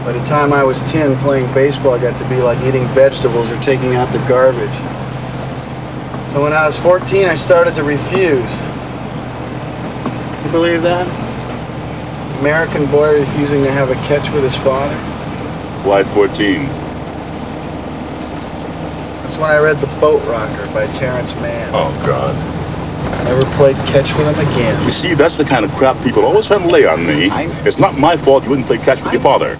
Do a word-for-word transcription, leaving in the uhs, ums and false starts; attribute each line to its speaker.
Speaker 1: By the time I was ten, playing baseball got to be like eating vegetables or taking out the garbage. So when I was fourteen, I started to refuse. You believe that? American boy refusing to have a catch with his father.
Speaker 2: Why fourteen?
Speaker 1: That's when I read The Boat Rocker by Terrence Mann.
Speaker 2: Oh, God.
Speaker 1: Never played catch with him again.
Speaker 2: You see, that's the kind of crap people always try to lay on me.
Speaker 1: I...
Speaker 2: It's not my fault you wouldn't play catch with
Speaker 1: I...
Speaker 2: your father.